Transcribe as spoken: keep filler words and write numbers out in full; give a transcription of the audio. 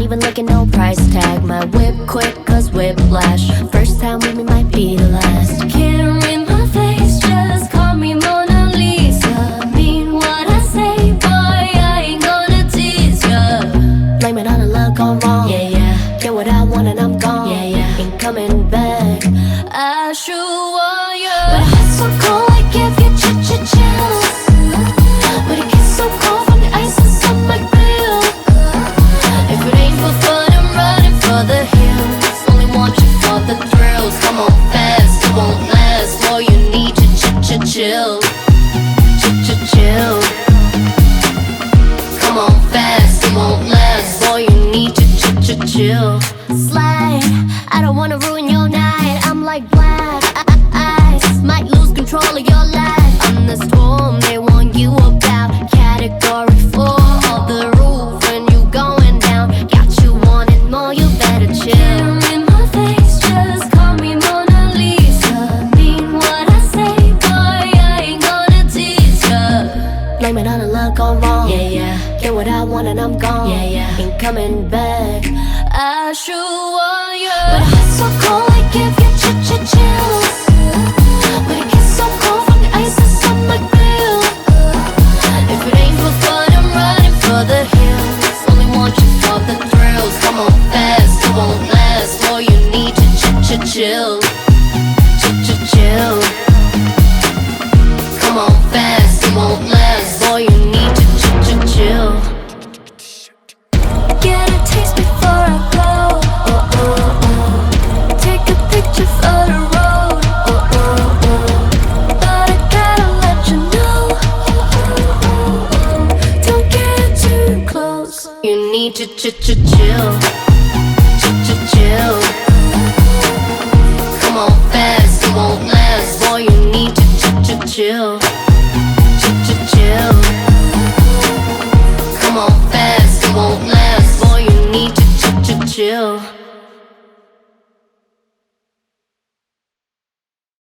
even looking, no price tag. My whip quick, cause whiplash. First time with me might be the last. Can't read my face, just call me Mona Lisa. Mean what I say, boy, I ain't gonna tease ya. Blame it on the luck gone wrong, yeah, yeah. Get what I want and I'm gone, yeah, yeah. Ain't coming back, I sure want you. But heart's so cold, I give you ch-ch-chills. But it gets so cold from the ice is on my grill. If it ain't for fun, I'm running for the hills. Only want you for the thrills. Come on fast, it won't last. All you need to ch-ch-chill, ch-ch-chill. Come on fast, it won't last. All you need to ch-ch-chill. Slide, I don't wanna ruin your night. I'm like black ice, might lose control of your life. I'm the storm they warn you about. Category four of the roof when you going down. Got you wanting more, you better chill. Can't read my face, just call me Mona Lisa. Mean what I say, boy, I ain't gonna tease ya. Blame it on the luck gone wrong, yeah, yeah. Get what I want and I'm gone, yeah, yeah. Ain't coming back, I sure want you. But heart's so cold, I give you ch-ch-chills. But it gets so cold from the ice is on my grill. If it ain't for fun, I'm running for the hills. Only want you for the thrills. Come on fast, it won't last. All you need to ch-ch-chill, ch-ch-chill. Come on fast, it won't last. All you need to ch-ch-chill. Get a taste before I go. Oh, oh, oh. Take a picture for the road. Oh, oh, oh. But I gotta let you know. Don't get too close. You need to ch-ch-chill, ch-ch-chill. Come on fast, it won't last. Boy, you need to ch-ch-chill, ch-ch-chill. Come on fast, it won't last. Boy, you need to ch-ch-chill.